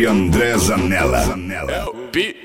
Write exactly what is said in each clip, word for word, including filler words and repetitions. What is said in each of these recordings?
J André Zanella. É o P.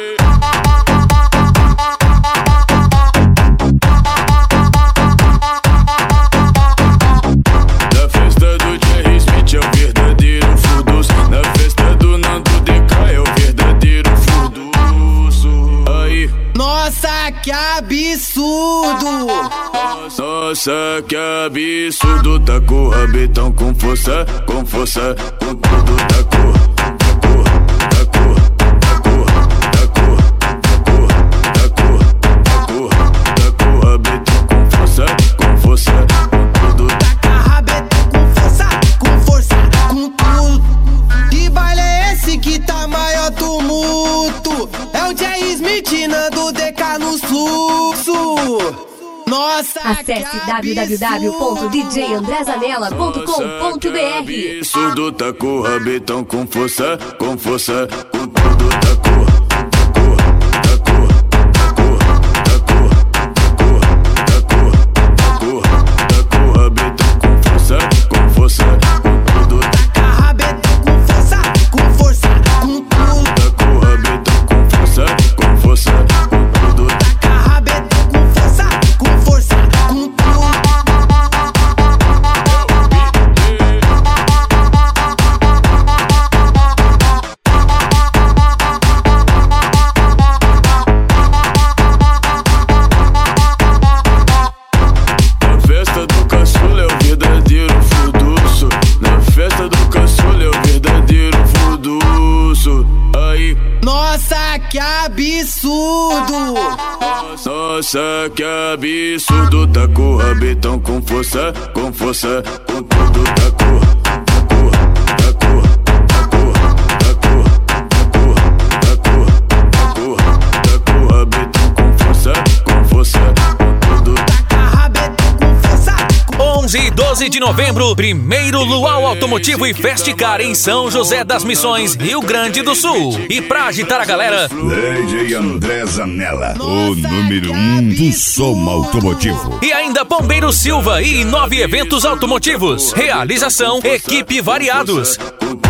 Na festa do Jerry Smith é o verdadeiro furdunço. Na festa do Nando D K é o verdadeiro furdunço. Aí. Nossa, que absurdo! Nossa, que absurdo. Tá com o rabetão com força, com força, com tudo. Tá com, tá com, tá com, tá com, tá com, tá com, tá com, tá com o rabetão com força, com força, com tudo. Taca rabetão com força, com força, com tudo. Que baile é esse que tá maior tumulto? É o Jerry Smith, Nando D K no sul. Nossa, acesse w w w ponto d j andré zanella ponto com ponto b r. Absurdo, tá com o rabetão com força, com força, com tudo. Tá com, tá com, tá com, tá com, tá com, tá com, tá com, tá com o rabetão com força, com força, com tudo. Taca rabetão com força, com força, com tudo. Tá com o rabetão com força, com força, com tudo. Taca rabetão com força, com força, com tudo. Na festa do caçula é o verdadeiro furdunço. Na festa do caçula é o verdadeiro furdunço. Aí. Nossa, que absurdo! Nossa, que absurdo. Tá com o rabetão com força, com força, com tudo. Tá com, tá com, tá com, tá com, tá com, tá com, tá com, tá com o rabetão com força, com força, com tudo. Taca rabetão com força. onze e doze de novembro, primeiro Luau Automotivo e Festicar em São José das Missões, Rio Grande do Sul. E pra agitar a galera, D J André Zanella, o número um do som automotivo. e ainda Bombeiro Silva e Nove Eventos Automotivos. Realização, Equipe Variados. Com